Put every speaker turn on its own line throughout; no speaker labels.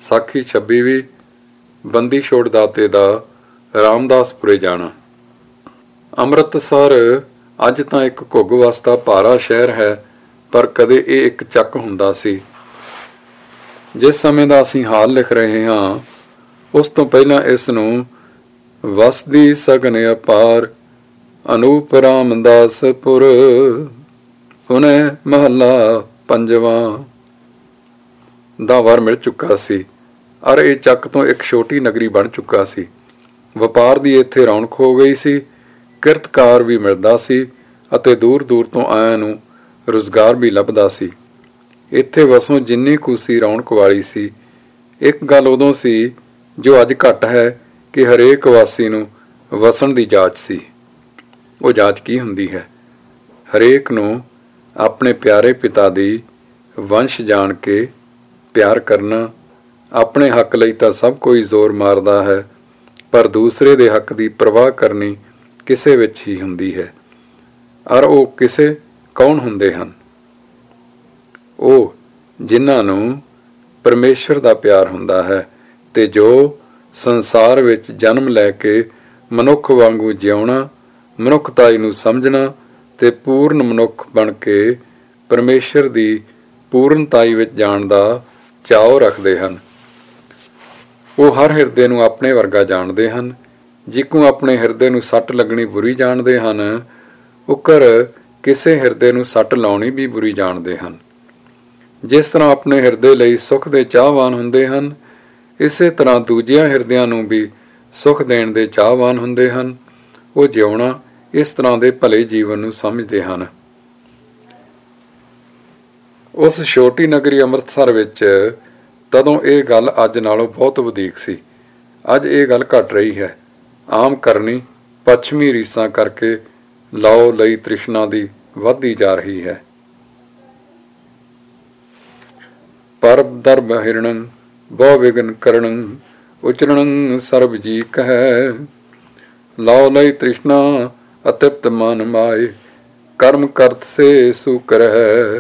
ਸਾਖੀ 26ਵੀਂ। ਬੰਦੀ ਛੋੜ ਦਾਤੇ ਦਾ ਰਾਮਦਾਸਪੁਰੇ ਜਾਣਾ। ਅੰਮ੍ਰਿਤਸਰ ਅੱਜ ਤਾਂ ਇੱਕ ਘੁੱਗ ਵਸਦਾ ਭਾਰਾ ਸ਼ਹਿਰ ਹੈ, ਪਰ ਕਦੇ ਇਹ ਇੱਕ ਚੱਕ ਹੁੰਦਾ ਸੀ। ਜਿਸ ਸਮੇਂ ਦਾ ਅਸੀਂ ਹਾਲ ਲਿਖ ਰਹੇ ਹਾਂ, ਉਸ ਤੋਂ ਪਹਿਲਾਂ ਇਸ ਨੂੰ ਵਸਦੀ ਸਗਨ ਅਪਾਰ ਅਨੂਪ ਰਾਮਦਾਸਪੁਰ ਪੁਣੇ ਮਹੱਲਾ ਪੰਜਵਾਂ ਦਾ ਵਰ ਮਿਲ ਚੁੱਕਾ ਸੀ, ਅਰ ਇਹ ਚੱਕ ਤੋਂ ਇੱਕ ਛੋਟੀ ਨਗਰੀ ਬਣ ਚੁੱਕਾ ਸੀ। ਵਪਾਰ ਦੀ ਇੱਥੇ ਰੌਣਕ ਹੋ ਗਈ ਸੀ, ਕਿਰਤਕਾਰ ਵੀ ਮਿਲਦਾ ਸੀ ਅਤੇ ਦੂਰ ਦੂਰ ਤੋਂ ਆਇਆਂ ਨੂੰ ਰੁਜ਼ਗਾਰ ਵੀ ਲੱਭਦਾ ਸੀ। ਇੱਥੇ ਵਸੋਂ ਜਿੰਨੀ ਕੁ ਸੀ ਰੌਣਕ ਵਾਲੀ ਸੀ। ਇੱਕ ਗੱਲ ਉਦੋਂ ਸੀ ਜੋ ਅੱਜ ਘੱਟ ਹੈ ਕਿ ਹਰੇਕ ਵਾਸੀ ਨੂੰ ਵਸਣ ਦੀ ਜਾਚ ਸੀ। ਉਹ ਜਾਚ ਕੀ ਹੁੰਦੀ ਹੈ? ਹਰੇਕ ਨੂੰ ਆਪਣੇ ਪਿਆਰੇ ਪਿਤਾ ਦੀ ਵੰਸ਼ ਜਾਣ ਕੇ ਪਿਆਰ ਕਰਨਾ। ਆਪਣੇ ਹੱਕ ਲਈ ਤਾਂ ਸਭ ਕੋਈ ਜ਼ੋਰ ਮਾਰਦਾ ਹੈ, ਪਰ ਦੂਸਰੇ ਦੇ ਹੱਕ ਦੀ ਪਰਵਾਹ ਕਰਨੀ ਕਿਸੇ ਵਿੱਚ ਹੀ ਹੁੰਦੀ ਹੈ। ਔਰ ਉਹ ਕਿਸੇ ਕੌਣ ਹੁੰਦੇ ਹਨ? ਉਹ ਜਿਨ੍ਹਾਂ ਨੂੰ ਪਰਮੇਸ਼ਰ ਦਾ ਪਿਆਰ ਹੁੰਦਾ ਹੈ ਤੇ ਜੋ ਸੰਸਾਰ ਵਿੱਚ ਜਨਮ ਲੈ ਕੇ ਮਨੁੱਖ ਵਾਂਗੂ ਜਿਉਣਾ, ਮਨੁੱਖਤਾਈ ਨੂੰ ਸਮਝਣਾ ਤੇ ਪੂਰਨ ਮਨੁੱਖ ਬਣ ਕੇ ਪਰਮੇਸ਼ਰ ਦੀ ਪੂਰਨਤਾਈ ਵਿੱਚ ਜਾਣ ਦਾ ਚਾਅ ਰੱਖਦੇ ਹਨ। ਉਹ ਹਰ ਹਿਰਦੇ ਨੂੰ ਆਪਣੇ ਵਰਗਾ ਜਾਣਦੇ ਹਨ। ਜਿਕੂ ਆਪਣੇ ਹਿਰਦੇ ਨੂੰ ਸੱਟ ਲੱਗਣੀ ਬੁਰੀ ਜਾਣਦੇ ਹਨ, ਉਕਰ ਕਿਸੇ ਹਿਰਦੇ ਨੂੰ ਸੱਟ ਲਾਉਣੀ ਵੀ ਬੁਰੀ ਜਾਣਦੇ ਹਨ। ਜਿਸ ਤਰ੍ਹਾਂ ਆਪਣੇ ਹਿਰਦੇ ਲਈ ਸੁੱਖ ਦੇ ਚਾਹਵਾਨ ਹੁੰਦੇ ਹਨ, ਇਸੇ ਤਰ੍ਹਾਂ ਦੂਜਿਆਂ ਹਿਰਦਿਆਂ ਨੂੰ ਵੀ ਸੁੱਖ ਦੇਣ ਦੇ ਚਾਹਵਾਨ ਹੁੰਦੇ ਹਨ। ਉਹ ਜਿਉਣਾ ਇਸ ਤਰ੍ਹਾਂ ਦੇ ਭਲੇ ਜੀਵਨ ਨੂੰ ਸਮਝਦੇ ਹਨ। ਉਸ ਛੋਟੀ ਨਗਰੀ ਅੰਮ੍ਰਿਤਸਰ ਵਿੱਚ ਤਦੋਂ ਇਹ ਗੱਲ ਅੱਜ ਨਾਲੋਂ ਬਹੁਤ ਵਧੀਕ ਸੀ। ਅੱਜ ਇਹ ਗੱਲ ਘਟ ਰਹੀ ਹੈ। ਆਮ ਕਰਨੀ ਪੱਛਮੀ ਰੀਸਾਂ ਕਰਕੇ ਲਾਓ ਲਈ ਤ੍ਰਿਸ਼ਨਾ ਦੀ ਵੱਧਦੀ ਜਾ ਰਹੀ ਹੈ। ਪਰਬ ਦਰਬ ਹਿਰਣੰ ਬਹੁ ਵਿਗਨ ਕਰਣੰ ਉਚਰਣੰ ਸਰਬ ਜੀ ਕਹੈ ਲਾਓ ਲਈ ਤ੍ਰਿਸ਼ਨਾ ਅਤਿਪਤ ਮਨ ਮਾਏ ਕਰਮ ਕਰਤ ਸੇ ਸੂਕਰ ਹੈ।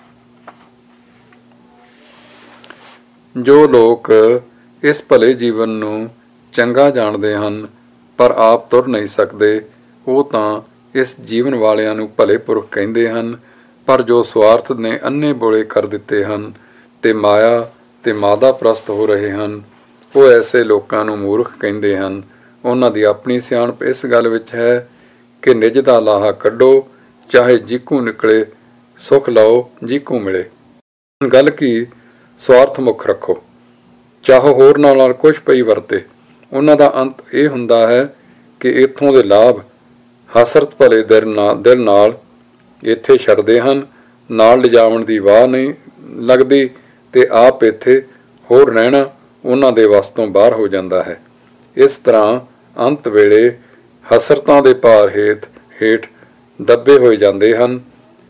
ਜੋ ਲੋਕ ਇਸ ਭਲੇ ਜੀਵਨ ਨੂੰ ਚੰਗਾ ਜਾਣਦੇ ਹਨ ਪਰ ਆਪ ਤੁਰ ਨਹੀਂ ਸਕਦੇ, ਉਹ ਤਾਂ ਇਸ ਜੀਵਨ ਵਾਲਿਆਂ ਨੂੰ ਭਲੇ ਪੁਰਖ ਕਹਿੰਦੇ ਹਨ। ਪਰ ਜੋ ਸਵਾਰਥ ਨੇ ਅੰਨੇ ਬੋਲੇ ਕਰ ਦਿੱਤੇ ਹਨ ਤੇ ਮਾਇਆ ਤੇ ਮਾਦਾ ਪ੍ਰਸਤ ਹੋ ਰਹੇ ਹਨ, ਉਹ ਐਸੇ ਲੋਕਾਂ ਨੂੰ ਮੂਰਖ ਕਹਿੰਦੇ ਹਨ। ਉਹਨਾਂ ਦੀ ਆਪਣੀ ਸਿਆਣਪ ਇਸ ਗੱਲ ਵਿੱਚ ਹੈ ਕਿ ਨਿਜ ਦਾ ਲਾਹਾ ਕੱਢੋ, ਚਾਹੇ ਜੀਕੂ ਨਿਕਲੇ ਸੁੱਖ ਲਓ ਜੀਕੂ ਮਿਲੇ। ਗੱਲ ਕੀ ਸਵਾਰਥ ਮੁੱਖ ਰੱਖੋ, ਚਾਹੋ ਹੋਰ ਨਾਲ ਕੁਛ ਪਈ ਵਰਤੇ। ਉਹਨਾਂ ਦਾ ਅੰਤ ਇਹ ਹੁੰਦਾ ਹੈ ਕਿ ਇੱਥੋਂ ਦੇ ਲਾਭ ਹਸਰਤ ਭਲੇ ਦਿਲ ਨਾਲ ਇੱਥੇ ਛੱਡਦੇ ਹਨ, ਨਾਲ ਲਿਜਾਵਣ ਦੀ ਵਾਹ ਨਹੀਂ ਲੱਗਦੀ ਤੇ ਆਪ ਇੱਥੇ ਹੋਰ ਰਹਿਣਾ ਉਹਨਾਂ ਦੇ ਵੱਸ ਤੋਂ ਬਾਹਰ ਹੋ ਜਾਂਦਾ ਹੈ। ਇਸ ਤਰ੍ਹਾਂ ਅੰਤ ਵੇਲੇ ਹਸਰਤਾਂ ਦੇ ਭਾਰ ਹੇਠ ਦੱਬੇ ਹੋਏ ਜਾਂਦੇ ਹਨ।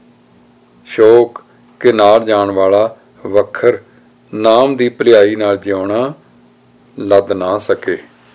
ਸ਼ੋਕ ਕਿ ਨਾਲ ਜਾਣ ਵਾਲਾ ਵੱਖਰ ਨਾਮ ਦੀ ਭਲਾਈ ਨਾਲ ਜਿਉਣਾ ਲੱਦ ਨਾ ਸਕੇ।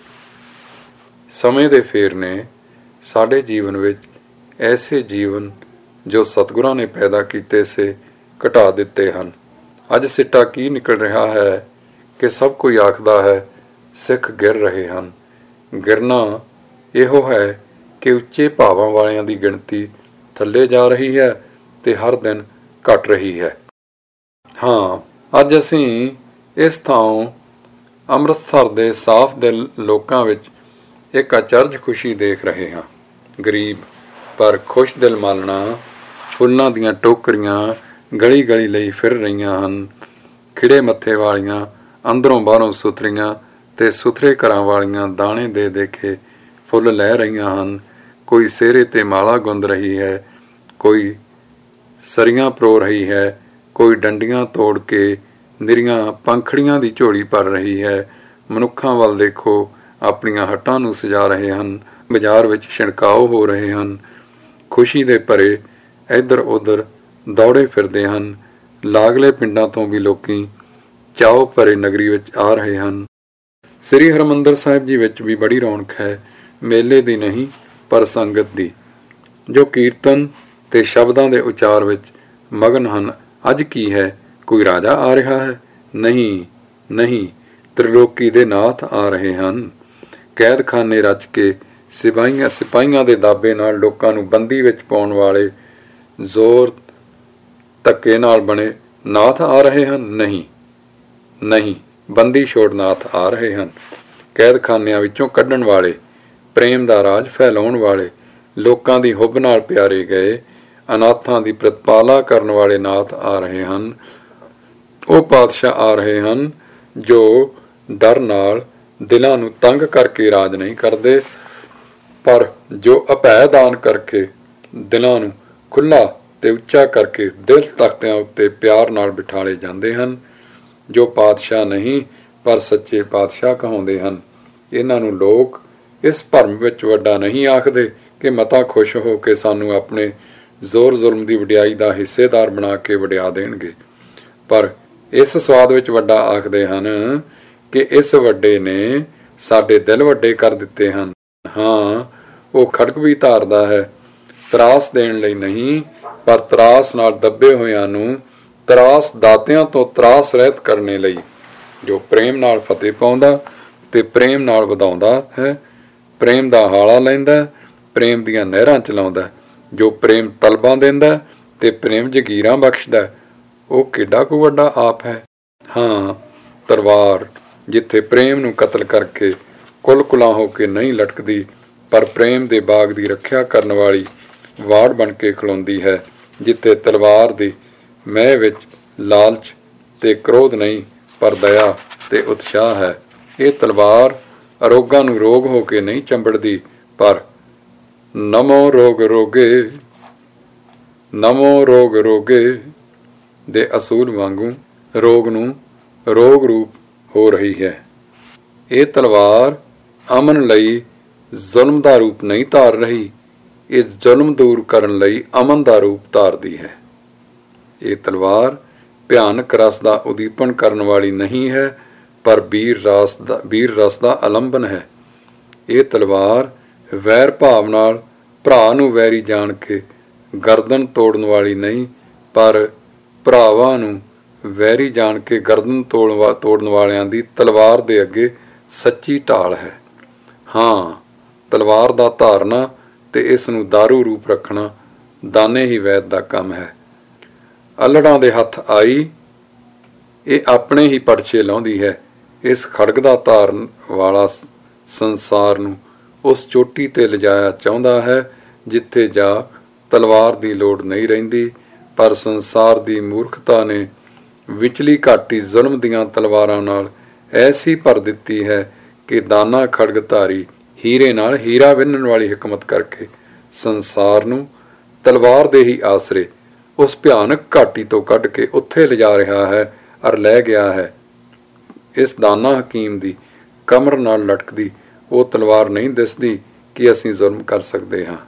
ਸਮੇਂ ਦੇ ਫੇਰ ਨੇ ਸਾਡੇ ਜੀਵਨ ਵਿੱਚ ਐਸੇ ਜੀਵਨ ਜੋ ਸਤਿਗੁਰਾਂ ਨੇ ਪੈਦਾ ਕੀਤੇ ਸੇ ਘਟਾ ਦਿੱਤੇ ਹਨ। ਅੱਜ ਸਿੱਟਾ ਕੀ ਨਿਕਲ ਰਿਹਾ ਹੈ ਕਿ ਸਭ ਕੋਈ ਆਖਦਾ ਹੈ ਸਿੱਖ ਗਿਰ ਰਹੇ ਹਨ। ਗਿਰਨਾ ਇਹੋ ਹੈ ਕਿ ਉੱਚੇ ਭਾਵਾਂ ਵਾਲਿਆਂ ਦੀ ਗਿਣਤੀ ਥੱਲੇ ਜਾ ਰਹੀ ਹੈ ਤੇ ਹਰ ਦਿਨ ਘਟ ਰਹੀ ਹੈ। ਹਾਂ, ਅੱਜ ਅਸੀਂ ਇਸ ਥਾਂ ਅੰਮ੍ਰਿਤਸਰ ਦੇ ਸਾਫ਼ ਦਿਲ ਲੋਕਾਂ ਵਿੱਚ ਇੱਕ ਅਚਰਜ ਖੁਸ਼ੀ ਦੇਖ ਰਹੇ ਹਾਂ। ਗਰੀਬ ਪਰ ਖੁਸ਼ ਦਿਲ ਮਾਲਣਾ ਫੁੱਲਾਂ ਦੀਆਂ ਟੋਕਰੀਆਂ ਗਲੀ ਗਲੀ ਲਈ ਫਿਰ ਰਹੀਆਂ ਹਨ। ਖਿੜੇ ਮੱਥੇ ਵਾਲੀਆਂ ਅੰਦਰੋਂ ਬਾਹਰੋਂ ਸੁਥਰੀਆਂ ਤੇ ਸੁਥਰੇ ਘਰਾਂ ਵਾਲੀਆਂ ਦਾਣੇ ਦੇ ਦੇਖੇ ਫੁੱਲ ਲੈ ਰਹੀਆਂ ਹਨ। ਕੋਈ ਸਿਹਰੇ ਤੇ ਮਾਲਾ ਗੁੰਦ ਰਹੀ ਹੈ, ਕੋਈ ਸਰੀਆਂ ਪਰੋ ਰਹੀ ਹੈ, ਕੋਈ ਡੰਡੀਆਂ ਤੋੜ ਕੇ ਨਿਰੀਆਂ ਪੰਖੜੀਆਂ ਦੀ ਝੋਲੀ ਭਰ ਰਹੀ ਹੈ। ਮਨੁੱਖਾਂ ਵੱਲ ਦੇਖੋ, ਆਪਣੀਆਂ ਹੱਟਾਂ ਨੂੰ ਸਜਾ ਰਹੇ ਹਨ, ਬਾਜ਼ਾਰ ਵਿੱਚ ਛਿਣਕਾਓ ਹੋ ਰਹੇ ਹਨ। ਖੁਸ਼ੀ ਦੇ ਭਰੇ ਇੱਧਰ ਉੱਧਰ ਦੌੜੇ ਫਿਰਦੇ ਹਨ। ਲਾਗਲੇ ਪਿੰਡਾਂ ਤੋਂ ਵੀ ਲੋਕੀ ਚਾਓ ਭਰੇ ਨਗਰੀ ਵਿੱਚ ਆ ਰਹੇ ਹਨ। ਸ੍ਰੀ ਹਰਿਮੰਦਰ ਸਾਹਿਬ ਜੀ ਵਿੱਚ ਵੀ ਬੜੀ ਰੌਣਕ ਹੈ, ਮੇਲੇ ਦੀ ਨਹੀਂ ਪਰ ਸੰਗਤ ਦੀ, ਜੋ ਕੀਰਤਨ ਤੇ ਸ਼ਬਦਾਂ ਦੇ ਉਚਾਰ ਵਿੱਚ ਮਗਨ ਹਨ। ਅੱਜ ਕੀ ਹੈ? ਕੋਈ ਰਾਜਾ ਆ ਰਿਹਾ ਹੈ? ਨਹੀਂ, ਤ੍ਰਿਲੋਕੀ ਦੇ ਨਾਥ ਆ ਰਹੇ ਹਨ। ਕੈਦਖਾਨੇ ਰਚ ਕੇ ਸਿਪਾਹੀਆਂ ਦੇ ਦਾਬੇ ਨਾਲ ਲੋਕਾਂ ਨੂੰ ਬੰਦੀ ਵਿੱਚ ਪਾਉਣ ਵਾਲੇ ਜ਼ੋਰ ਧੱਕੇ ਨਾਲ ਬਣੇ ਨਾਥ ਆ ਰਹੇ ਹਨ? ਨਹੀਂ, ਬੰਦੀ ਛੋੜ ਨਾਥ ਆ ਰਹੇ ਹਨ। ਕੈਦਖਾਨਿਆਂ ਵਿੱਚੋਂ ਕੱਢਣ ਵਾਲੇ, ਪ੍ਰੇਮ ਦਾ ਰਾਜ ਫੈਲਾਉਣ ਵਾਲੇ, ਲੋਕਾਂ ਦੀ ਹੁੱਬ ਨਾਲ ਪਿਆਰੇ ਗਏ ਅਨਾਥਾਂ ਦੀ ਪ੍ਰਤਪਾਲਾ ਕਰਨ ਵਾਲੇ ਨਾਥ ਆ ਰਹੇ ਹਨ। ਉਹ ਪਾਤਸ਼ਾਹ ਆ ਰਹੇ ਹਨ ਜੋ ਡਰ ਨਾਲ ਦਿਲਾਂ ਨੂੰ ਤੰਗ ਕਰਕੇ ਰਾਜ ਨਹੀਂ ਕਰਦੇ, ਪਰ ਜੋ ਅਭੈ ਦਾਨ ਕਰਕੇ ਦਿਲਾਂ ਨੂੰ ਖੁੱਲ੍ਹਾ ਤੇ ਉੱਚਾ ਕਰਕੇ ਦਿਲ ਤਖਤਿਆਂ ਉੱਤੇ ਪਿਆਰ ਨਾਲ ਬਿਠਾਲੇ ਜਾਂਦੇ ਹਨ। ਜੋ ਪਾਤਸ਼ਾਹ ਨਹੀਂ ਪਰ ਸੱਚੇ ਪਾਤਸ਼ਾਹ ਕਹਾਉਂਦੇ ਹਨ। ਇਹਨਾਂ ਨੂੰ ਲੋਕ ਇਸ ਭਰਮ ਵਿੱਚ ਵੱਡਾ ਨਹੀਂ ਆਖਦੇ ਕਿ ਮਤਾ ਖੁਸ਼ ਹੋ ਕੇ ਸਾਨੂੰ ਆਪਣੇ ਜ਼ੋਰ ਜ਼ੁਲਮ ਦੀ ਵਡਿਆਈ ਦਾ ਹਿੱਸੇਦਾਰ ਬਣਾ ਕੇ ਵਡਿਆ ਦੇਣਗੇ, ਪਰ ਇਸ ਸਵਾਦ ਵਿੱਚ ਵੱਡਾ ਆਖਦੇ ਹਨ ਕਿ ਇਸ ਵੱਡੇ ਨੇ ਸਾਡੇ ਦਿਲ ਵੱਡੇ ਕਰ ਦਿੱਤੇ ਹਨ। ਹਾਂ, ਉਹ ਖੜਗ ਵੀ ਧਾਰਦਾ ਹੈ, ਤਰਾਸ ਦੇਣ ਲਈ ਨਹੀਂ, ਪਰ ਤਰਾਸ ਨਾਲ ਦੱਬੇ ਹੋਇਆਂ ਨੂੰ ਤਰਾਸ ਦਾਤਿਆਂ ਤੋਂ ਤਰਾਸ ਰਹਿਤ ਕਰਨੇ ਲਈ, ਜੋ ਪ੍ਰੇਮ ਨਾਲ ਫਤਿਹ ਪਾਉਂਦਾ ਤੇ ਪ੍ਰੇਮ ਨਾਲ ਵਧਾਉਂਦਾ ਹੈ, ਪ੍ਰੇਮ ਦਾ ਹਾਲਾ ਲੈਂਦਾ, ਪ੍ਰੇਮ ਦੀਆਂ ਨਹਿਰਾਂ ਚਲਾਉਂਦਾ, ਜੋ ਪ੍ਰੇਮ ਤਲਬਾਂ ਦਿੰਦਾ ਤੇ ਪ੍ਰੇਮ ਜਗੀਰਾਂ ਬਖਸ਼ਦਾ, ਉਹ ਕਿੱਡਾ ਕੁ ਵੱਡਾ ਆਪ ਹੈ। ਹਾਂ, ਤਲਵਾਰ ਜਿੱਥੇ ਪ੍ਰੇਮ ਨੂੰ ਕਤਲ ਕਰਕੇ ਕੁਲ-ਕੁਲਾਂ ਹੋ ਕੇ ਨਹੀਂ ਲਟਕਦੀ, ਪਰ ਪ੍ਰੇਮ ਦੇ ਬਾਗ ਦੀ ਰੱਖਿਆ ਕਰਨ ਵਾਲੀ ਵਾੜ ਬਣ ਕੇ ਖਲੋਂਦੀ ਹੈ, ਜਿੱਥੇ ਤਲਵਾਰ ਦੀ ਮਹਿ ਵਿੱਚ ਲਾਲਚ ਤੇ ਕ੍ਰੋਧ ਨਹੀਂ, ਪਰ ਦਇਆ ਤੇ ਉਤਸ਼ਾਹ ਹੈ। ਇਹ ਤਲਵਾਰ ਅਰੋਗਾਂ ਨੂੰ ਰੋਗ ਹੋ ਕੇ ਨਹੀਂ ਚੰਬੜਦੀ, ਪਰ ਨਮੋ ਰੋਗ ਰੋਗੇ ਦੇ ਅਸੂਲ ਵਾਂਗੂ ਰੋਗ ਨੂੰ ਰੋਗ ਰੂਪ ਹੋ ਰਹੀ ਹੈ। ਇਹ ਤਲਵਾਰ ਅਮਨ ਲਈ ਜ਼ੁਲਮ ਦਾ ਰੂਪ ਨਹੀਂ ਧਾਰ ਰਹੀ, ਇਹ ਜ਼ੁਲਮ ਦੂਰ ਕਰਨ ਲਈ ਅਮਨ ਦਾ ਰੂਪ ਧਾਰਦੀ ਹੈ। ਇਹ ਤਲਵਾਰ ਭਿਆਨਕ ਰਸ ਦਾ ਉਦੀਪਨ ਕਰਨ ਵਾਲੀ ਨਹੀਂ ਹੈ, ਪਰ ਵੀਰ ਰਸ ਦਾ ਅਲੰਬਨ ਹੈ। ਇਹ ਤਲਵਾਰ ਵੈਰ ਭਾਵ ਨਾਲ ਭਰਾ ਨੂੰ ਵੈਰੀ ਜਾਣ ਕੇ ਗਰਦਨ ਤੋੜਨ ਵਾਲੀ ਨਹੀਂ, ਪਰ ਭਰਾਵਾਂ ਨੂੰ ਵੈਰੀ ਜਾਣ ਕੇ ਗਰਦਨ ਤੋੜਨ ਵਾਲਿਆਂ ਦੀ ਤਲਵਾਰ ਦੇ ਅੱਗੇ ਸੱਚੀ ਢਾਲ ਹੈ। ਹਾਂ, ਤਲਵਾਰ ਦਾ ਧਾਰਨਾ ਤੇ ਇਸ ਨੂੰ ਦਾਰੂ ਰੂਪ ਰੱਖਣਾ ਦਾਨੇ ਹੀ ਵੈਦ ਦਾ ਕੰਮ ਹੈ। ਅਲੜਾਂ ਦੇ ਹੱਥ ਆਈ, ਇਹ ਆਪਣੇ ਹੀ ਪਰਚੇ ਲਾਉਂਦੀ ਹੈ। ਇਸ ਖੜਗ ਦਾ ਧਾਰਨ ਵਾਲਾ ਸੰਸਾਰ ਨੂੰ ਉਸ ਚੋਟੀ ਤੇ ਲਿਜਾਇਆ ਚਾਹੁੰਦਾ ਹੈ ਜਿੱਥੇ ਜਾ ਤਲਵਾਰ ਦੀ ਲੋੜ ਨਹੀਂ ਰਹਿੰਦੀ, ਪਰ ਸੰਸਾਰ ਦੀ ਮੂਰਖਤਾ ਨੇ ਵਿਚਲੀ ਘਾਟੀ ਜ਼ੁਲਮ ਦੀਆਂ ਤਲਵਾਰਾਂ ਨਾਲ ਐਸੀ ਭਰ ਦਿੱਤੀ ਹੈ ਕਿ ਦਾਨਾ ਖੜਗ ਧਾਰੀ ਹੀਰੇ ਨਾਲ ਹੀਰਾ ਵਿੰਨਣ ਵਾਲੀ ਹਕਮਤ ਕਰਕੇ ਸੰਸਾਰ ਨੂੰ ਤਲਵਾਰ ਦੇ ਹੀ ਆਸਰੇ ਉਸ ਭਿਆਨਕ ਘਾਟੀ ਤੋਂ ਕੱਢ ਕੇ ਉੱਥੇ ਲਿਜਾ ਰਿਹਾ ਹੈ ਅਰ ਲੈ ਗਿਆ ਹੈ। ਇਸ ਦਾਨਾ ਹਕੀਮ ਦੀ ਕਮਰ ਨਾਲ ਲਟਕਦੀ ਉਹ ਤਲਵਾਰ ਨਹੀਂ ਦਿਸਦੀ ਕਿ ਅਸੀਂ ਜ਼ੁਲਮ ਕਰ ਸਕਦੇ ਹਾਂ,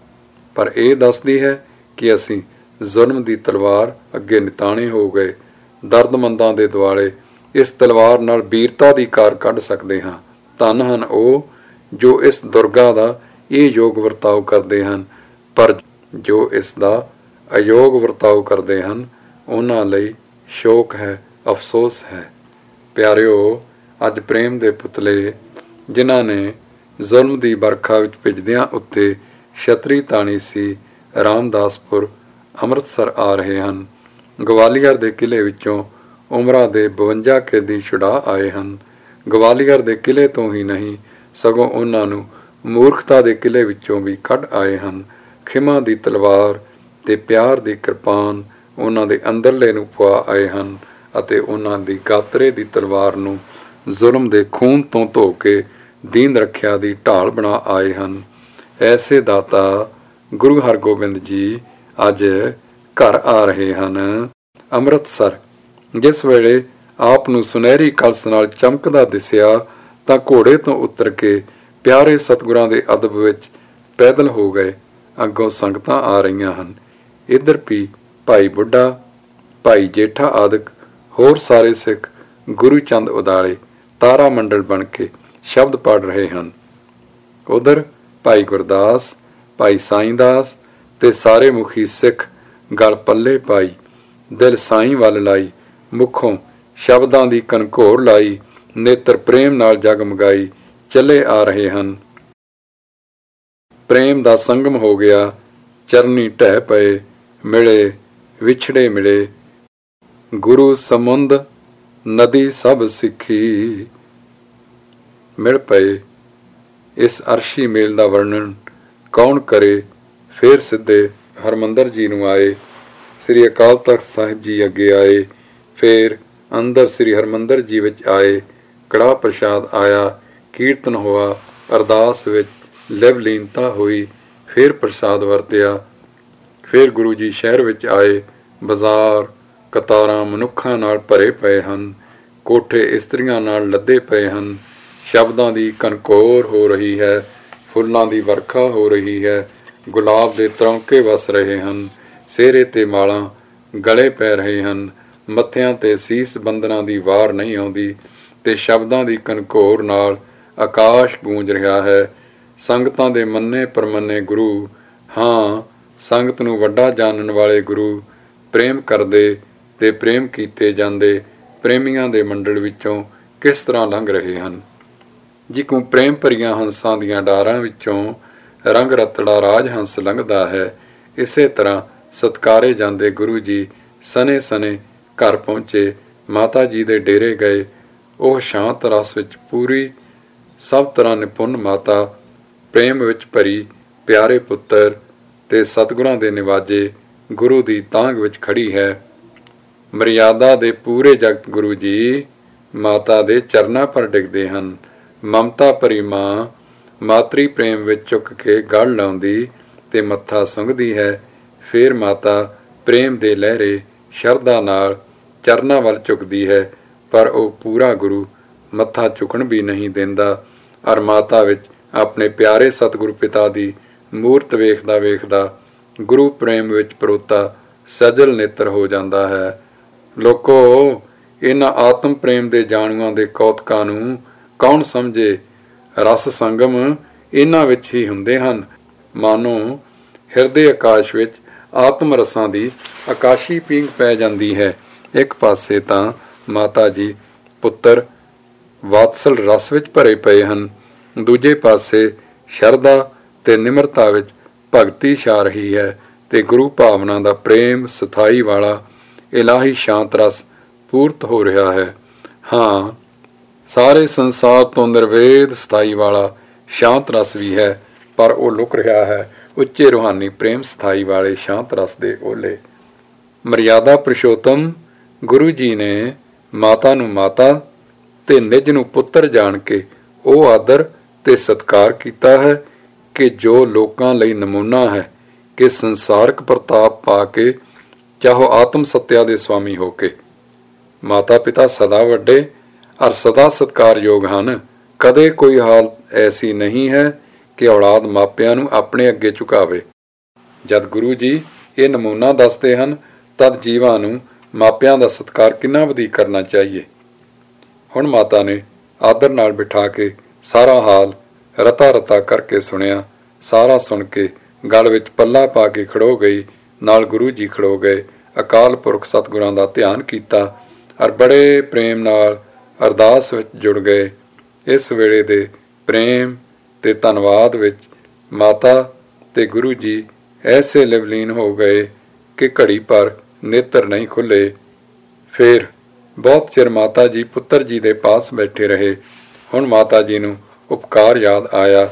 ਪਰ ਇਹ ਦੱਸਦੀ ਹੈ ਕਿ ਅਸੀਂ ਜ਼ੁਲਮ ਦੀ ਤਲਵਾਰ ਅੱਗੇ ਨਿਤਾਣੇ ਹੋ ਗਏ। ਦਰਦਮੰਦਾਂ ਦੇ ਦੁਆਲੇ ਇਸ ਤਲਵਾਰ ਨਾਲ ਬੀਰਤਾ ਦੀ ਕਾਰ ਕੱਢ ਸਕਦੇ ਹਾਂ। ਧੰਨ ਹਨ ਉਹ ਜੋ ਇਸ ਦੁਰਗਾ ਦਾ ਇਹ ਯੋਗ ਵਰਤਾਓ ਕਰਦੇ ਹਨ, ਪਰ ਜੋ ਇਸ ਦਾ ਅਯੋਗ ਵਰਤਾਓ ਕਰਦੇ ਹਨ ਉਹਨਾਂ ਲਈ ਸ਼ੋਕ ਹੈ, ਅਫਸੋਸ ਹੈ। ਪਿਆਰਿਓ, ਅੱਜ ਪ੍ਰੇਮ ਦੇ ਪੁਤਲੇ ਜਿਨ੍ਹਾਂ ਨੇ ਜ਼ੁਲਮ ਦੀ ਬਰਖਾ ਵਿੱਚ ਭਿੱਜਦਿਆਂ ਉੱਤੇ ਛਤਰੀ ਤਾਣੀ ਸੀ, ਰਾਮਦਾਸਪੁਰ ਅੰਮ੍ਰਿਤਸਰ ਆ ਰਹੇ ਹਨ। ਗਵਾਲੀਅਰ ਦੇ ਕਿਲ੍ਹੇ ਵਿੱਚੋਂ ਉਮਰਾਂ ਦੇ 52 ਕੈਦੀ ਛੁਡਾ ਆਏ ਹਨ। ਗਵਾਲੀਅਰ ਦੇ ਕਿਲ੍ਹੇ ਤੋਂ ਹੀ ਨਹੀਂ, ਸਗੋਂ ਉਹਨਾਂ ਨੂੰ ਮੂਰਖਤਾ ਦੇ ਕਿਲ੍ਹੇ ਵਿੱਚੋਂ ਵੀ ਕੱਢ ਆਏ ਹਨ। ਖਿਮਾ ਦੀ ਤਲਵਾਰ ਤੇ ਪਿਆਰ ਦੀ ਕਿਰਪਾਨ ਉਹਨਾਂ ਦੇ ਅੰਦਰਲੇ ਨੂੰ ਪਵਾ ਆਏ ਹਨ ਅਤੇ ਉਹਨਾਂ ਦੀ ਗਾਤਰੇ ਦੀ ਤਲਵਾਰ ਨੂੰ ਜ਼ੁਲਮ ਦੇ ਖੂਨ ਤੋਂ ਧੋ ਕੇ ਦੀਨ ਰੱਖਿਆ ਦੀ ਢਾਲ ਬਣਾ ਆਏ ਹਨ। ਐਸੇ ਦਾਤਾ ਗੁਰੂ ਹਰਗੋਬਿੰਦ ਜੀ ਅੱਜ ਘਰ ਆ ਰਹੇ ਹਨ ਅੰਮ੍ਰਿਤਸਰ। ਜਿਸ ਵੇਲੇ ਆਪ ਨੂੰ ਸੁਨਹਿਰੀ ਕਲਸ ਨਾਲ ਚਮਕਦਾ ਦਿਸਿਆ ਤਾਂ ਘੋੜੇ ਤੋਂ ਉਤਰ ਕੇ ਪਿਆਰੇ ਸਤਿਗੁਰਾਂ ਦੇ ਅਦਬ ਵਿੱਚ ਪੈਦਲ ਹੋ ਗਏ। ਅੱਗੋਂ ਸੰਗਤਾਂ ਆ ਰਹੀਆਂ ਹਨ। ਇੱਧਰ ਵੀ ਭਾਈ ਬੁੱਢਾ, ਭਾਈ ਜੇਠਾ ਆਦਿਕ ਹੋਰ ਸਾਰੇ ਸਿੱਖ ਗੁਰੂ ਚੰਦ ਉਦਾਲੇ ਤਾਰਾ ਮੰਡਲ ਬਣ ਕੇ ਸ਼ਬਦ ਪੜ੍ਹ ਰਹੇ ਹਨ। ਉਧਰ ਭਾਈ ਗੁਰਦਾਸ, ਭਾਈ ਸਾਈਂ ਦਾਸ ਤੇ ਸਾਰੇ ਮੁਖੀ ਸਿੱਖ ਗਲ ਪੱਲੇ ਪਾਈ, ਦਿਲ ਸਾਈਂ ਵੱਲ ਲਾਈ, ਮੁਖੋਂ ਸ਼ਬਦਾਂ ਦੀ ਕਨਘੋਰ ਲਾਈ, ਨੇਤਰ ਪ੍ਰੇਮ ਨਾਲ ਜਗਮਗਾਈ ਚੱਲੇ ਆ ਰਹੇ ਹਨ। ਪ੍ਰੇਮ ਦਾ ਸੰਗਮ ਹੋ ਗਿਆ, ਚਰਨੀ ਢਹਿ ਪਏ, ਮਿਲੇ ਵਿਛੜੇ ਮਿਲੇ, ਗੁਰੂ ਸਮੁੰਦ ਨਦੀ ਸਭ ਸਿੱਖੀ ਮਿਲ ਪਏ। ਇਸ ਅਰਸ਼ੀ ਮੇਲ ਦਾ ਵਰਣਨ ਕੌਣ ਕਰੇ। ਫੇਰ ਸਿੱਧੇ ਹਰਮੰਦਰ ਜੀ ਨੂੰ ਆਏ, ਸ੍ਰੀ ਅਕਾਲ ਤਖਤ ਸਾਹਿਬ ਜੀ ਅੱਗੇ ਆਏ, ਫੇਰ ਅੰਦਰ ਸ੍ਰੀ ਹਰਮੰਦਰ ਜੀ ਵਿੱਚ ਆਏ। ਕੜਾਹ ਪ੍ਰਸ਼ਾਦ ਆਇਆ, ਕੀਰਤਨ ਹੋਇਆ, ਅਰਦਾਸ ਵਿੱਚ ਲਿਵਲੀਨਤਾ ਹੋਈ, ਫੇਰ ਪ੍ਰਸ਼ਾਦ ਵਰਤਿਆ। ਫੇਰ ਗੁਰੂ ਜੀ ਸ਼ਹਿਰ ਵਿੱਚ ਆਏ। ਬਾਜ਼ਾਰ ਕਤਾਰਾਂ ਮਨੁੱਖਾਂ ਨਾਲ ਭਰੇ ਪਏ ਹਨ, ਕੋਠੇ ਇਸਤਰੀਆਂ ਨਾਲ ਲੱਦੇ ਪਏ ਹਨ। ਸ਼ਬਦਾਂ ਦੀ ਕਨਕੋਰ ਹੋ ਰਹੀ ਹੈ, ਫੁੱਲਾਂ ਦੀ ਵਰਖਾ ਹੋ ਰਹੀ ਹੈ, ਗੁਲਾਬ ਦੇ ਤਰੌਂਕੇ ਵਸ ਰਹੇ ਹਨ, ਸਿਹਰੇ ਤੇ ਮਾਲਾਂ ਗਲੇ ਪੈ ਰਹੇ ਹਨ, ਮੱਥਿਆਂ ਤੇ ਸੀਸ ਬੰਦਨਾਂ ਦੀ ਵਾਰ ਨਹੀਂ ਆਉਂਦੀ, ਤੇ ਸ਼ਬਦਾਂ ਦੀ ਕਨਕੋਰ ਨਾਲ ਆਕਾਸ਼ ਗੂੰਜ ਰਿਹਾ ਹੈ। ਸੰਗਤਾਂ ਦੇ ਮੰਨੇ ਪਰਮੰਨੇ ਗੁਰੂ, ਹਾਂ ਸੰਗਤ ਨੂੰ ਵੱਡਾ ਜਾਣਨ ਵਾਲੇ ਗੁਰੂ, ਪ੍ਰੇਮ ਕਰਦੇ ਤੇ ਪ੍ਰੇਮ ਕੀਤੇ ਜਾਂਦੇ ਪ੍ਰੇਮੀਆਂ ਦੇ ਮੰਡਲ ਵਿੱਚੋਂ ਕਿਸ ਤਰ੍ਹਾਂ ਲੰਘ ਰਹੇ ਹਨ। ਜਿਕੂ ਪ੍ਰੇਮ ਭਰੀਆਂ ਹੰਸਾਂ ਦੀਆਂ ਡਾਰਾਂ ਵਿੱਚੋਂ ਰੰਗ ਰਤੜਾ ਰਾਜ ਹੰਸ ਲੰਘਦਾ ਹੈ, ਇਸੇ ਤਰ੍ਹਾਂ ਸਤਕਾਰੇ ਜਾਂਦੇ ਗੁਰੂ ਜੀ ਸਨੇ ਸਨੇ ਘਰ ਪਹੁੰਚੇ। ਮਾਤਾ ਜੀ ਦੇ ਡੇਰੇ ਗਏ। ਉਹ ਸ਼ਾਂਤ ਰਸ ਵਿੱਚ ਪੂਰੀ, ਸਭ ਤਰ੍ਹਾਂ ਨਿਪੁੰਨ ਮਾਤਾ, ਪ੍ਰੇਮ ਵਿੱਚ ਭਰੀ, ਪਿਆਰੇ ਪੁੱਤਰ ਤੇ ਸਤਿਗੁਰਾਂ ਦੇ ਨਿਵਾਜੇ ਗੁਰੂ ਦੀ ਤਾਂਘ ਵਿੱਚ ਖੜੀ ਹੈ। ਮਰਿਆਦਾ ਦੇ ਪੂਰੇ ਜਗਤ ਗੁਰੂ ਜੀ ਮਾਤਾ ਦੇ ਚਰਨਾਂ ਪਰ ਡਿੱਗਦੇ ਹਨ। ਮਮਤਾ ਭਰੀ ਮਾਂ ਮਾਤਰੀ ਪ੍ਰੇਮ ਵਿੱਚ ਝੁੱਕ ਕੇ ਗਲ ਲਾਉਂਦੀ ਤੇ ਮੱਥਾ ਸੁੰਘਦੀ ਹੈ। ਫੇਰ ਮਾਤਾ ਪ੍ਰੇਮ ਦੇ ਲਹਿਰੇ ਸ਼ਰਧਾ ਨਾਲ ਚਰਨਾਂ ਵੱਲ ਝੁਕਦੀ ਹੈ, ਪਰ ਉਹ ਪੂਰਾ ਗੁਰੂ ਮੱਥਾ ਝੁਕਣ ਵੀ ਨਹੀਂ ਦਿੰਦਾ, ਔਰ ਮਾਤਾ ਵਿੱਚ ਆਪਣੇ ਪਿਆਰੇ ਸਤਿਗੁਰੂ ਪਿਤਾ ਦੀ ਮੂਰਤ ਵੇਖਦਾ ਵੇਖਦਾ ਗੁਰੂ ਪ੍ਰੇਮ ਵਿੱਚ ਪਰੋਤਾ ਸਜਲ ਨੇਤਰ ਹੋ ਜਾਂਦਾ ਹੈ। ਲੋਕੋ, ਇਹਨਾਂ ਆਤਮ ਪ੍ਰੇਮ ਦੇ ਜਾਣੂਆਂ ਦੇ ਕੌਤਕਾਂ ਨੂੰ ਕੌਣ ਸਮਝੇ। ਰਸ ਸੰਗਮ ਇਹਨਾਂ ਵਿੱਚ ਹੀ ਹੁੰਦੇ ਹਨ। ਮਾਨੋ ਹਿਰਦੇ ਆਕਾਸ਼ ਵਿੱਚ ਆਤਮ ਰਸਾਂ ਦੀ ਆਕਾਸ਼ੀ ਪੀਂਘ ਪੈ ਜਾਂਦੀ ਹੈ। ਇੱਕ ਪਾਸੇ ਤਾਂ ਮਾਤਾ ਜੀ ਪੁੱਤਰ ਵਾਤਸਲ ਰਸ ਵਿੱਚ ਭਰੇ ਪਏ ਹਨ, ਦੂਜੇ ਪਾਸੇ ਸ਼ਰਧਾ ਤੇ ਨਿਮਰਤਾ ਵਿੱਚ ਭਗਤੀ ਛਾ ਰਹੀ ਹੈ, ਤੇ ਗੁਰੂ ਭਾਵਨਾ ਦਾ ਪ੍ਰੇਮ ਸਥਾਈ ਵਾਲਾ ਇਲਾਹੀ ਸ਼ਾਂਤ ਰਸ ਪੂਰਤ ਹੋ ਰਿਹਾ ਹੈ। ਹਾਂ, ਸਾਰੇ ਸੰਸਾਰ ਤੋਂ ਨਿਰਵੇਦ ਸਥਾਈ ਵਾਲਾ ਸ਼ਾਂਤ ਰਸ ਵੀ ਹੈ, ਪਰ ਉਹ ਲੁਕ ਰਿਹਾ ਹੈ ਉੱਚੇ ਰੂਹਾਨੀ ਪ੍ਰੇਮ ਸਥਾਈ ਵਾਲੇ ਸ਼ਾਂਤ ਰਸ ਦੇ ਓਲੇ। ਮਰਿਆਦਾ ਪੁਰਸ਼ੋਤਮ ਗੁਰੂ ਜੀ ਨੇ ਮਾਤਾ ਨੂੰ ਮਾਤਾ ਤੇ ਨਿਜ ਨੂੰ ਪੁੱਤਰ ਜਾਣ ਕੇ ਉਹ ਆਦਰ ਤੇ ਸਤਿਕਾਰ ਕੀਤਾ ਹੈ ਕਿ ਜੋ ਲੋਕਾਂ ਲਈ ਨਮੂਨਾ ਹੈ ਕਿ ਸੰਸਾਰਕ ਪ੍ਰਤਾਪ ਪਾ ਕੇ ਚਾਹੋ ਆਤਮ ਸੱਤਿਆ ਦੇ ਸਵਾਮੀ ਹੋ ਕੇ। ਮਾਤਾ ਪਿਤਾ ਸਦਾ ਵੱਡੇ ਔਰ ਸਦਾ ਸਤਿਕਾਰਯੋਗ ਹਨ। ਕਦੇ ਕੋਈ ਹਾਲਤ ਐਸੀ ਨਹੀਂ ਹੈ ਕਿ ਔਲਾਦ ਮਾਪਿਆਂ ਨੂੰ ਆਪਣੇ ਅੱਗੇ ਝੁਕਾਵੇ। ਜਦ ਗੁਰੂ ਜੀ ਇਹ ਨਮੂਨਾ ਦੱਸਦੇ ਹਨ, ਤਦ ਜੀਵਾਂ ਨੂੰ ਮਾਪਿਆਂ ਦਾ ਸਤਿਕਾਰ ਕਿੰਨਾ ਵਧੇਰੇ ਕਰਨਾ ਚਾਹੀਏ। ਹੁਣ ਮਾਤਾ ਨੇ ਆਦਰ ਨਾਲ ਬਿਠਾ ਕੇ ਸਾਰਾ ਹਾਲ ਰਤਾ ਰਤਾ ਕਰਕੇ ਸੁਣਿਆ। ਸਾਰਾ ਸੁਣ ਕੇ ਗਲ ਵਿੱਚ ਪੱਲਾ ਪਾ ਕੇ ਖੜੋ ਗਈ। ਨਾਲ ਗੁਰੂ ਜੀ ਖੜੋ ਗਏ। ਅਕਾਲ ਪੁਰਖ ਸਤਿਗੁਰਾਂ ਦਾ ਧਿਆਨ ਕੀਤਾ ਔਰ ਬੜੇ ਪ੍ਰੇਮ ਨਾਲ ਅਰਦਾਸ ਵਿੱਚ ਜੁੜ ਗਏ। ਇਸ ਵੇਲੇ ਦੇ ਪ੍ਰੇਮ ਤੇ ਧੰਨਵਾਦ ਵਿੱਚ ਮਾਤਾ ਤੇ ਗੁਰੂ ਜੀ ਐਸੇ ਲਿਵਲੀਨ ਹੋ ਗਏ ਕਿ ਘੜੀ ਭਰ ਨੇਤਰ ਨਹੀਂ ਖੁੱਲੇ। ਫੇਰ ਬਹੁਤ ਚਿਰ ਮਾਤਾ ਜੀ ਪੁੱਤਰ ਜੀ ਦੇ ਪਾਸ ਬੈਠੇ ਰਹੇ। ਹੁਣ ਮਾਤਾ ਜੀ ਨੂੰ ਉਪਕਾਰ ਯਾਦ ਆਇਆ।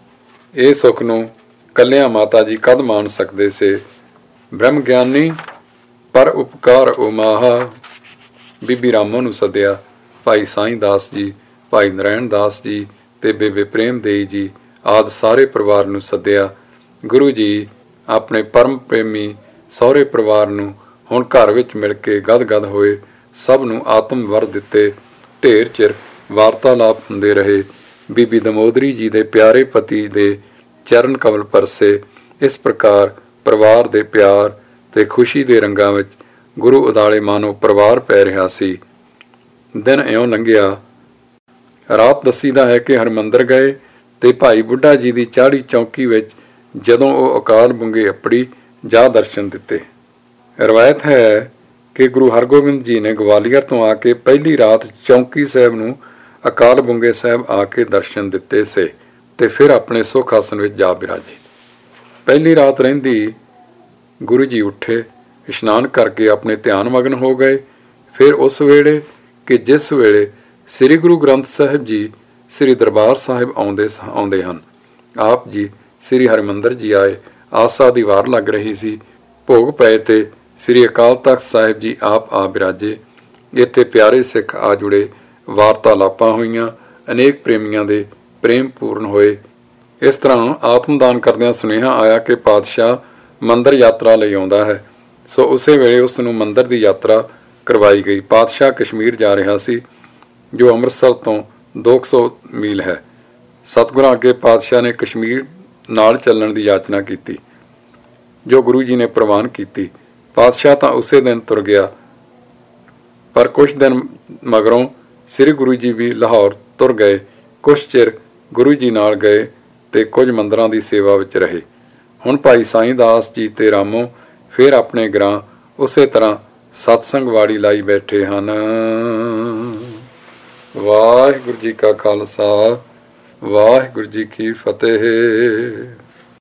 ਇਹ ਸੁੱਖ ਨੂੰ ਕੱਲਿਆਂ ਮਾਤਾ ਜੀ ਕਦ ਮਾਣ ਸਕਦੇ ਸੇ। ਬ੍ਰਹਮ ਗਿਆਨੀ ਪਰ ਉਪਕਾਰ ਉਮਾਹਾ। ਬੀਬੀ ਰਾਮੋ ਨੂੰ ਸੱਦਿਆ। ਭਾਈ ਸਾਈਂ ਦਾਸ ਜੀ, ਭਾਈ ਨਰੈਣ ਦਾਸ ਜੀ ਤੇ ਬੇਬੇ ਪ੍ਰੇਮ ਦੇਈ ਜੀ ਆਦਿ ਸਾਰੇ ਪਰਿਵਾਰ ਨੂੰ ਸੱਦਿਆ। ਗੁਰੂ ਜੀ ਆਪਣੇ ਪਰਮ ਪ੍ਰੇਮੀ ਸਹੁਰੇ ਪਰਿਵਾਰ ਨੂੰ ਹੁਣ ਘਰ ਵਿੱਚ ਮਿਲ ਕੇ ਗਦ-ਗਦ ਹੋਏ। ਸਭ ਨੂੰ ਆਤਮ ਵਰ ਦਿੱਤੇ। ਢੇਰ ਚਿਰ ਵਾਰਤਾਲਾਪ ਹੁੰਦੇ ਰਹੇ। ਬੀਬੀ ਦਮੋਦਰੀ ਜੀ ਦੇ ਪਿਆਰੇ ਪਤੀ ਦੇ ਚਰਨ ਕਮਲ ਪਰਸੇ। ਇਸ ਪ੍ਰਕਾਰ ਪਰਿਵਾਰ ਦੇ ਪਿਆਰ ਤੇ ਖੁਸ਼ੀ ਦੇ ਰੰਗਾਂ ਵਿੱਚ ਗੁਰੂ ਉਦਾਲੇ ਮਾਨੋ ਪਰਿਵਾਰ ਪੈ ਰਿਹਾ ਸੀ। ਦਿਨ ਇਉਂ ਲੰਘਿਆ। ਰਾਤ ਦੱਸੀਦਾ ਹੈ ਕਿ ਹਰਮੰਦਰ ਗਏ ਤੇ ਭਾਈ ਬੁੱਢਾ ਜੀ ਦੀ ਚਾੜੀ ਚੌਂਕੀ ਵਿੱਚ ਜਦੋਂ ਉਹ ਅਕਾਲ ਬੁੰਗੇ ਅੱਪੜੀ ਜਾ ਦਰਸ਼ਨ ਦਿੱਤੇ। ਰਵਾਇਤ ਹੈ ਕਿ ਗੁਰੂ ਹਰਗੋਬਿੰਦ ਜੀ ਨੇ ਗਵਾਲੀਅਰ ਤੋਂ ਆ ਕੇ ਪਹਿਲੀ ਰਾਤ ਚੌਂਕੀ ਸਾਹਿਬ ਨੂੰ ਅਕਾਲ ਬੁੰਗੇ ਸਾਹਿਬ ਆ ਕੇ ਦਰਸ਼ਨ ਦਿੱਤੇ ਸੇ ਤੇ ਫਿਰ ਆਪਣੇ ਸੁਖ ਆਸਣ ਵਿੱਚ ਜਾ ਬਿਰਾਜੇ। ਪਹਿਲੀ ਰਾਤ ਰਹਿੰਦੀ ਗੁਰੂ ਜੀ ਉੱਠੇ, ਇਸ਼ਨਾਨ ਕਰਕੇ ਆਪਣੇ ਧਿਆਨ ਮਗਨ ਹੋ ਗਏ। ਫਿਰ ਉਸ ਵੇਲੇ ਕਿ ਜਿਸ ਵੇਲੇ ਸ੍ਰੀ ਗੁਰੂ ਗ੍ਰੰਥ ਸਾਹਿਬ ਜੀ ਸ੍ਰੀ ਦਰਬਾਰ ਸਾਹਿਬ ਆਉਂਦੇ ਹਨ, ਆਪ ਜੀ ਸ੍ਰੀ ਹਰਿਮੰਦਰ ਜੀ ਆਏ। ਆਸਾ ਦੀ ਵਾਰ ਲੱਗ ਰਹੀ ਸੀ। ਭੋਗ ਪਏ ਤੇ ਸ੍ਰੀ ਅਕਾਲ ਤਖਤ ਸਾਹਿਬ ਜੀ ਆਪ ਆ ਬਿਰਾਜੇ। ਇੱਥੇ ਪਿਆਰੇ ਸਿੱਖ ਆ ਜੁੜੇ, ਵਾਰਤਾਲਾਪਾਂ ਹੋਈਆਂ, ਅਨੇਕ ਪ੍ਰੇਮੀਆਂ ਦੇ ਪ੍ਰੇਮ ਪੂਰਨ ਹੋਏ। ਇਸ ਤਰ੍ਹਾਂ ਆਤਮਦਾਨ ਕਰਦਿਆਂ ਸੁਨੇਹਾ ਆਇਆ ਕਿ ਪਾਤਸ਼ਾਹ ਮੰਦਰ ਯਾਤਰਾ ਲਈ ਆਉਂਦਾ ਹੈ। ਸੋ ਉਸੇ ਵੇਲੇ ਉਸ ਨੂੰ ਮੰਦਰ ਦੀ ਯਾਤਰਾ ਕਰਵਾਈ ਗਈ। ਪਾਤਸ਼ਾਹ ਕਸ਼ਮੀਰ ਜਾ ਰਿਹਾ ਸੀ, ਜੋ ਅੰਮ੍ਰਿਤਸਰ ਤੋਂ 200 ਮੀਲ ਹੈ। ਸਤਿਗੁਰਾਂ ਅੱਗੇ ਪਾਤਸ਼ਾਹ ਨੇ ਕਸ਼ਮੀਰ ਨਾਲ ਚੱਲਣ ਦੀ ਯਾਚਨਾ ਕੀਤੀ, ਜੋ ਗੁਰੂ ਜੀ ਨੇ ਪ੍ਰਵਾਨ ਕੀਤੀ। ਪਾਤਸ਼ਾਹ ਤਾਂ ਉਸੇ ਦਿਨ ਤੁਰ ਗਿਆ, ਪਰ ਕੁਝ ਦਿਨ ਮਗਰੋਂ ਸ੍ਰੀ ਗੁਰੂ ਜੀ ਵੀ ਲਾਹੌਰ ਤੁਰ ਗਏ। ਕੁਛ ਚਿਰ ਗੁਰੂ ਜੀ ਨਾਲ ਗਏ ਤੇ ਕੁਝ ਮੰਦਰਾਂ ਦੀ ਸੇਵਾ ਵਿੱਚ ਰਹੇ। ਹੁਣ ਭਾਈ ਸਾਈਂ ਦਾਸ ਜੀ ਤੇ ਰਾਮੋ ਫਿਰ ਆਪਣੇ ਗ੍ਰਾਂ ਉਸੇ ਤਰ੍ਹਾਂ ਸਤਸੰਗ ਵਾੜੀ ਲਾਈ ਬੈਠੇ ਹਨ। ਵਾਹਿਗੁਰੂ ਜੀ ਕਾ ਖਾਲਸਾ, ਵਾਹਿਗੁਰੂ ਜੀ ਕੀ ਫਤਿਹ।